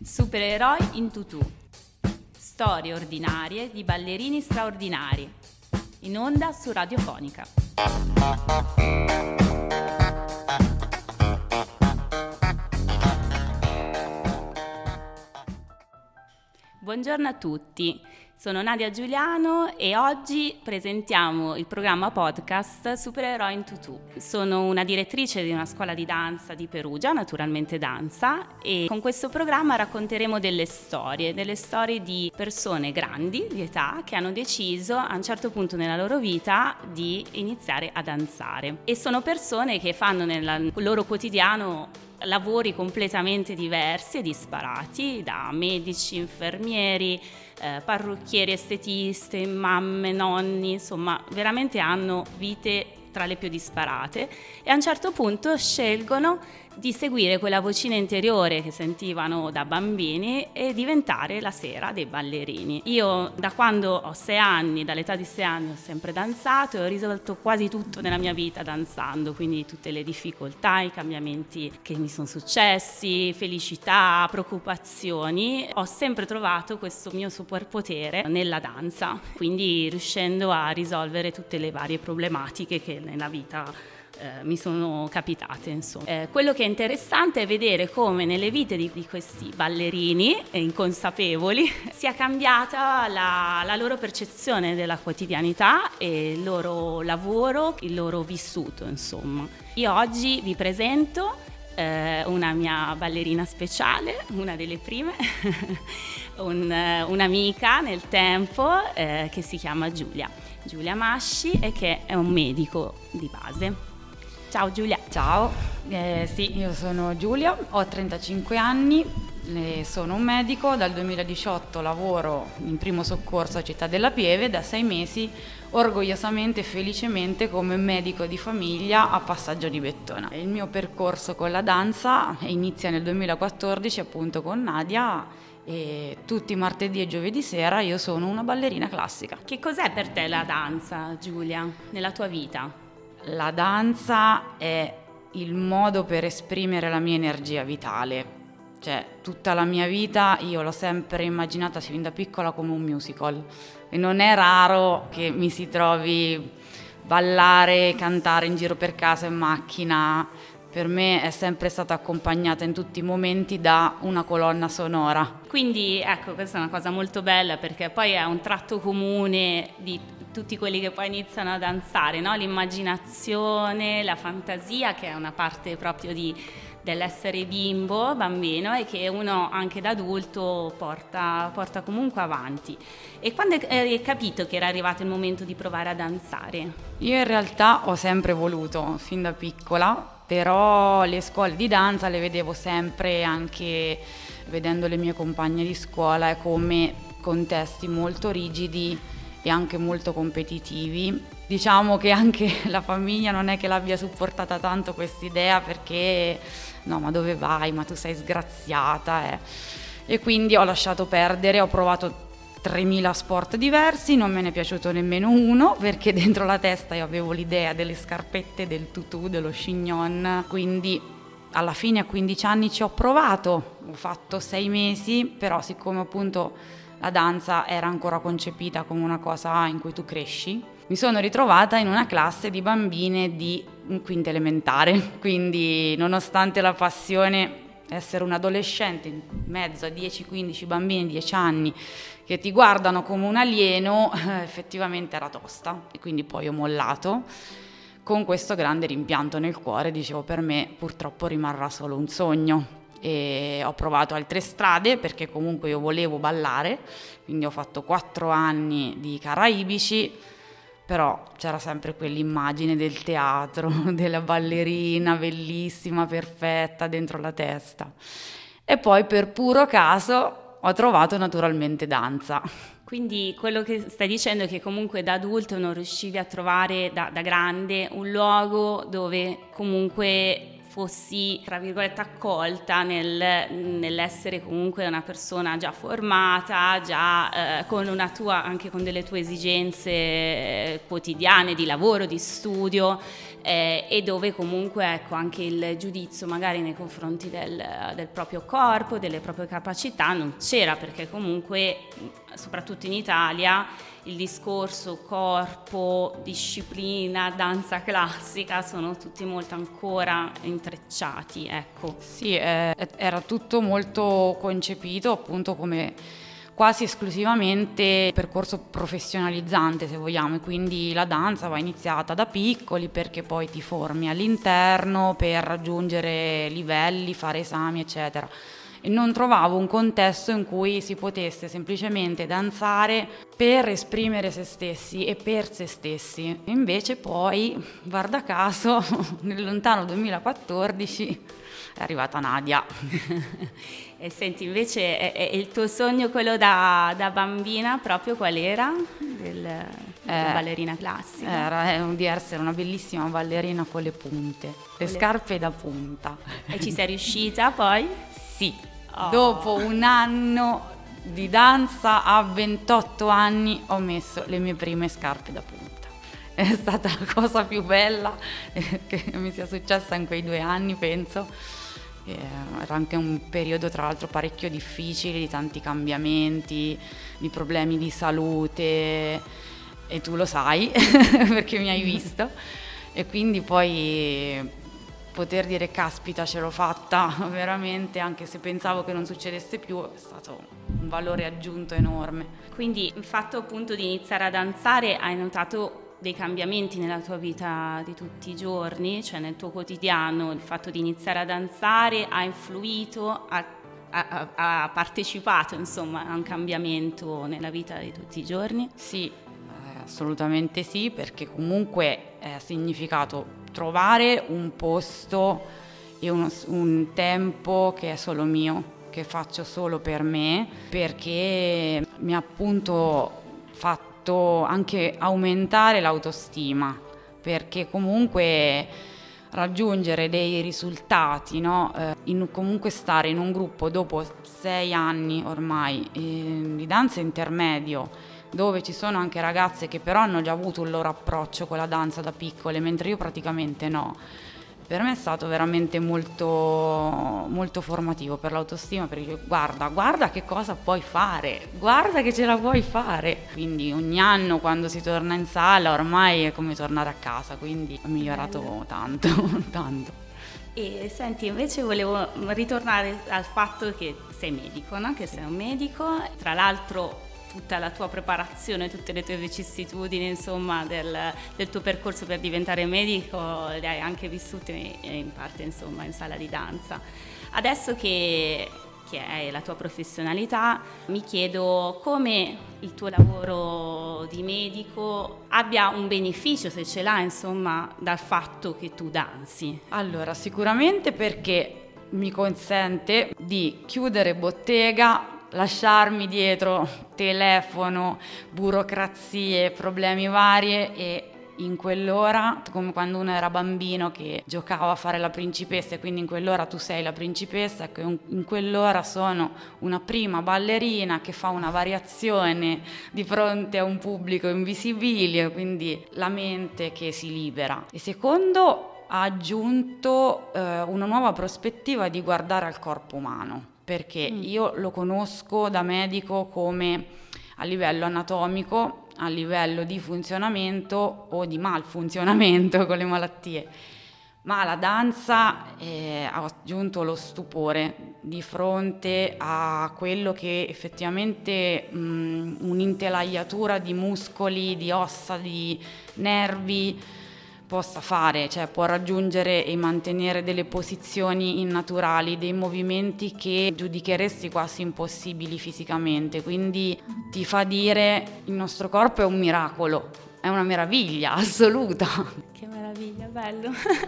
Supereroi in tutù. Storie ordinarie di ballerini straordinari. In onda su Radiofonica. Buongiorno a tutti, sono Nadia Giuliano e oggi presentiamo il programma podcast Supereroi in tutù. Sono una direttrice di una scuola di danza di Perugia, naturalmente danza, e con questo programma racconteremo delle storie di persone grandi di età che hanno deciso a un certo punto nella loro vita di iniziare a danzare. E sono persone che fanno nel loro quotidiano lavori completamente diversi e disparati, da medici, infermieri, parrucchieri, estetiste, mamme, nonni, insomma veramente hanno vite tra le più disparate e a un certo punto scelgono di seguire quella vocina interiore che sentivano da bambini e diventare la sera dei ballerini. Io da quando ho 6 anni, dall'età di 6 anni ho sempre danzato e ho risolto quasi tutto nella mia vita danzando, quindi tutte le difficoltà, i cambiamenti che mi sono successi, felicità, preoccupazioni, ho sempre trovato questo mio superpotere nella danza, quindi riuscendo a risolvere tutte le varie problematiche che nella vita mi sono capitate, insomma. Quello che è interessante è vedere come nelle vite di questi ballerini inconsapevoli sia cambiata la loro percezione della quotidianità e il loro lavoro, il loro vissuto, insomma. Io oggi vi presento una mia ballerina speciale, una delle prime, un'amica nel tempo che si chiama Giulia Masci e che è un medico di base. Ciao Giulia. Ciao, sì, io sono Giulia, ho 35 anni, sono un medico, dal 2018 lavoro in primo soccorso a Città della Pieve, da 6 mesi orgogliosamente e felicemente come medico di famiglia a Passaggio di Bettona. Il mio percorso con la danza inizia nel 2014 appunto con Nadia e tutti i martedì e giovedì sera io sono una ballerina classica. Che cos'è per te la danza, Giulia, nella tua vita? La danza è il modo per esprimere la mia energia vitale, cioè tutta la mia vita io l'ho sempre immaginata sin da piccola come un musical e non è raro che mi si trovi ballare, cantare in giro per casa, in macchina. Per me è sempre stata accompagnata in tutti i momenti da una colonna sonora. Quindi ecco, questa è una cosa molto bella perché poi è un tratto comune di tutti quelli che poi iniziano a danzare, no? L'immaginazione, la fantasia, che è una parte proprio dell'essere bambino e che uno anche da adulto porta comunque avanti. E quando hai capito che era arrivato il momento di provare a danzare? Io in realtà ho sempre voluto, fin da piccola, però le scuole di danza le vedevo sempre, anche vedendo le mie compagne di scuola, come contesti molto rigidi e anche molto competitivi. Diciamo che anche la famiglia non è che l'abbia supportata tanto quest'idea, perché no, ma dove vai? Ma tu sei sgraziata. E quindi ho lasciato perdere, ho provato 3000 sport diversi, non me ne è piaciuto nemmeno uno, perché dentro la testa io avevo l'idea delle scarpette, del tutù, dello chignon, quindi alla fine a 15 anni ci ho provato, ho fatto 6 mesi, però siccome appunto la danza era ancora concepita come una cosa in cui tu cresci, mi sono ritrovata in una classe di bambine di quinta elementare, quindi nonostante la passione, essere un adolescente in mezzo a 10-15 bambini di 10 anni che ti guardano come un alieno, effettivamente era tosta, e quindi poi ho mollato con questo grande rimpianto nel cuore. Dicevo, per me purtroppo rimarrà solo un sogno. E ho provato altre strade perché comunque io volevo ballare, quindi ho fatto 4 anni di caraibici, però c'era sempre quell'immagine del teatro, della ballerina bellissima, perfetta dentro la testa. E poi per puro caso ho trovato naturalmente danza. Quindi quello che stai dicendo è che comunque da adulto non riuscivi a trovare da grande un luogo dove comunque fossi, tra virgolette, accolta nell'essere comunque una persona già formata, già con una tua, anche con delle tue esigenze quotidiane di lavoro, di studio, e dove comunque, ecco, anche il giudizio magari nei confronti del proprio corpo, delle proprie capacità non c'era, perché comunque, soprattutto in Italia, il discorso corpo, disciplina, danza classica sono tutti molto ancora intrecciati, ecco. Sì, era tutto molto concepito appunto come quasi esclusivamente percorso professionalizzante, se vogliamo, e quindi la danza va iniziata da piccoli perché poi ti formi all'interno per raggiungere livelli, fare esami, eccetera. E non trovavo un contesto in cui si potesse semplicemente danzare per esprimere se stessi e per se stessi. Invece poi, guarda caso, nel lontano 2014 è arrivata Nadia. E senti, invece è il tuo sogno, quello da bambina, proprio qual era? Del ballerina classica? Era di essere una bellissima ballerina con le punte, le scarpe da punta. E ci sei riuscita poi? Sì. Oh. Dopo un anno di danza, a 28 anni, ho messo le mie prime scarpe da punta. È stata la cosa più bella che mi sia successa in quei 2 anni, penso. Era anche un periodo, tra l'altro, parecchio difficile, di tanti cambiamenti, di problemi di salute, e tu lo sai perché mi hai visto. E quindi poi poter dire caspita, ce l'ho fatta veramente, anche se pensavo che non succedesse più, è stato un valore aggiunto enorme. Quindi il fatto appunto di iniziare a danzare, hai notato dei cambiamenti nella tua vita di tutti i giorni, cioè nel tuo quotidiano, il fatto di iniziare a danzare ha influito, ha partecipato insomma a un cambiamento nella vita di tutti i giorni? Sì, assolutamente sì, perché comunque ha significato trovare un posto e un tempo che è solo mio, che faccio solo per me, perché mi ha appunto fatto anche aumentare l'autostima, perché comunque raggiungere dei risultati, no? Comunque stare in un gruppo dopo 6 anni ormai di danza intermedio, dove ci sono anche ragazze che però hanno già avuto il loro approccio con la danza da piccole, mentre io praticamente no. Per me è stato veramente molto, molto formativo per l'autostima, perché guarda che cosa puoi fare, guarda che ce la puoi fare. Quindi ogni anno quando si torna in sala ormai è come tornare a casa, quindi ho migliorato tanto, tanto. E senti, invece volevo ritornare al fatto che sei medico, no? Che sei un medico, tra l'altro tutta la tua preparazione, tutte le tue vicissitudini, insomma, del tuo percorso per diventare medico le hai anche vissute in parte, insomma, in sala di danza. Adesso che è la tua professionalità, mi chiedo come il tuo lavoro di medico abbia un beneficio, se ce l'ha, insomma, dal fatto che tu danzi. Allora, sicuramente perché mi consente di chiudere bottega, lasciarmi dietro telefono, burocrazie, problemi varie, e in quell'ora, come quando uno era bambino che giocava a fare la principessa e quindi in quell'ora tu sei la principessa, ecco, in quell'ora sono una prima ballerina che fa una variazione di fronte a un pubblico invisibile, quindi la mente che si libera. E secondo, ha aggiunto una nuova prospettiva di guardare al corpo umano, perché io lo conosco da medico come a livello anatomico, a livello di funzionamento o di malfunzionamento con le malattie, ma la danza ha aggiunto lo stupore di fronte a quello che effettivamente un'intelaiatura di muscoli, di ossa, di nervi possa fare, cioè può raggiungere e mantenere delle posizioni innaturali, dei movimenti che giudicheresti quasi impossibili fisicamente, quindi ti fa dire il nostro corpo è un miracolo, è una meraviglia assoluta. Che meraviglia, bello.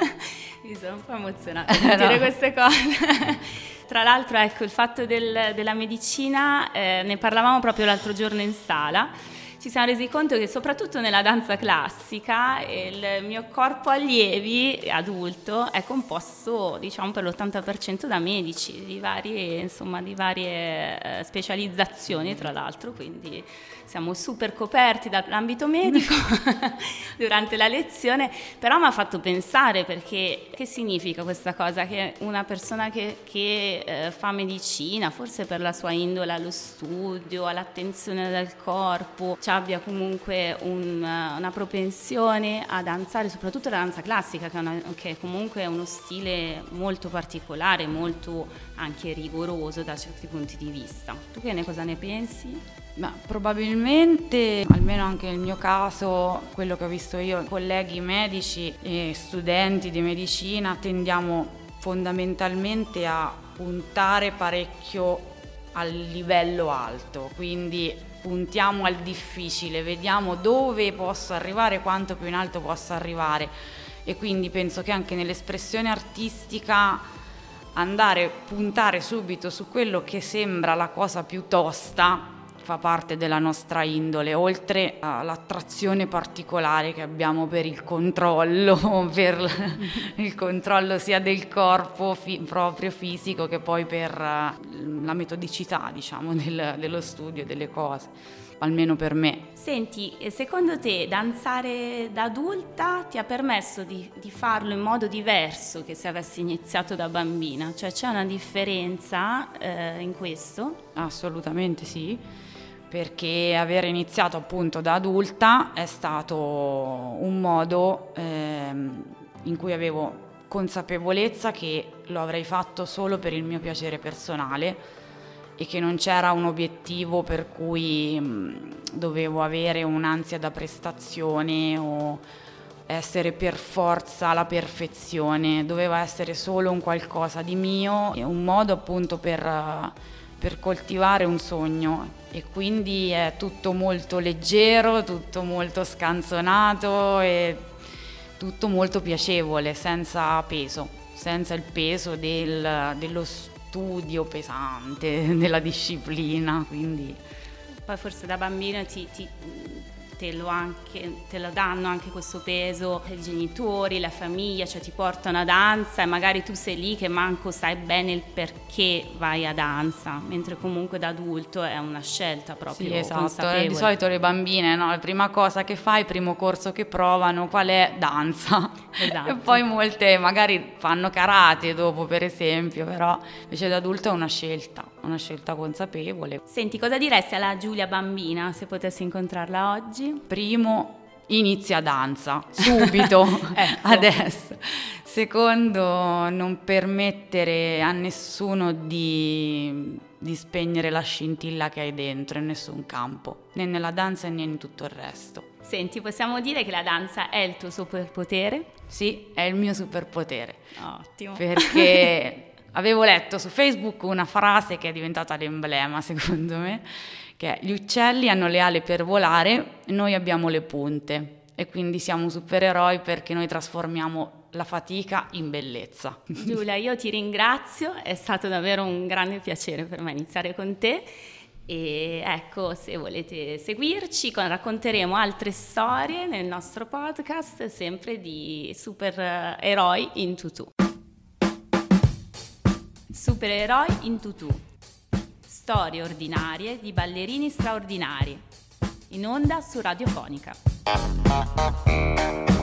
Mi sono un po' emozionata a dire queste cose. Tra l'altro, ecco, il fatto della medicina, ne parlavamo proprio l'altro giorno in sala. Ci ci siamo resi conto che soprattutto nella danza classica il mio corpo allievi adulto è composto, diciamo, per l'80% da medici di varie specializzazioni, tra l'altro, quindi siamo super coperti dall'ambito medico durante la lezione, però mi ha fatto pensare, perché che significa questa cosa? Che una persona che fa medicina, forse per la sua indole allo studio, all'attenzione del corpo, abbia comunque una propensione a danzare, soprattutto la danza classica, che comunque è uno stile molto particolare, molto anche rigoroso da certi punti di vista. Tu cosa ne pensi? Ma probabilmente, almeno anche nel mio caso, quello che ho visto io, colleghi medici e studenti di medicina, tendiamo fondamentalmente a puntare parecchio al livello alto, quindi puntiamo al difficile, vediamo dove posso arrivare, quanto più in alto posso arrivare, e quindi penso che anche nell'espressione artistica puntare subito su quello che sembra la cosa più tosta fa parte della nostra indole, oltre all'attrazione particolare che abbiamo per il controllo, per il controllo sia del corpo proprio fisico, che poi per la metodicità, diciamo, dello studio delle cose, almeno per me. Senti, secondo te danzare da adulta ti ha permesso di farlo in modo diverso che se avessi iniziato da bambina? Cioè, c'è una differenza in questo? Assolutamente sì, perché aver iniziato appunto da adulta è stato un modo in cui avevo consapevolezza che lo avrei fatto solo per il mio piacere personale e che non c'era un obiettivo per cui dovevo avere un'ansia da prestazione o essere per forza la perfezione, doveva essere solo un qualcosa di mio, un modo appunto per coltivare un sogno, e quindi è tutto molto leggero, tutto molto scanzonato e tutto molto piacevole, senza il peso dello studio pesante, della disciplina, quindi poi forse da bambino te lo danno anche questo peso, i genitori, la famiglia, cioè ti portano a danza e magari tu sei lì che manco sai bene il perché vai a danza, mentre comunque da adulto è una scelta proprio consapevole. Di solito le bambine, no? La prima cosa che fai, il primo corso che provano, qual è? Danza. Esatto. E poi molte magari fanno karate dopo, per esempio, però invece da adulto è una scelta consapevole. Senti, cosa diresti alla Giulia bambina se potessi incontrarla oggi? Primo, inizia danza, subito, ecco. Adesso. Secondo, non permettere a nessuno di spegnere la scintilla che hai dentro in nessun campo, né nella danza né in tutto il resto. Senti, possiamo dire che la danza è il tuo superpotere? Sì, è il mio superpotere. Ottimo. Perché avevo letto su Facebook una frase che è diventata l'emblema, secondo me, che gli uccelli hanno le ali per volare, noi abbiamo le punte, e quindi siamo supereroi perché noi trasformiamo la fatica in bellezza. Giulia, io ti ringrazio, è stato davvero un grande piacere per me iniziare con te, e ecco, se volete seguirci racconteremo altre storie nel nostro podcast, sempre di supereroi in tutù. Supereroi in tutù. Storie ordinarie di ballerini straordinari. In onda su Radiofonica.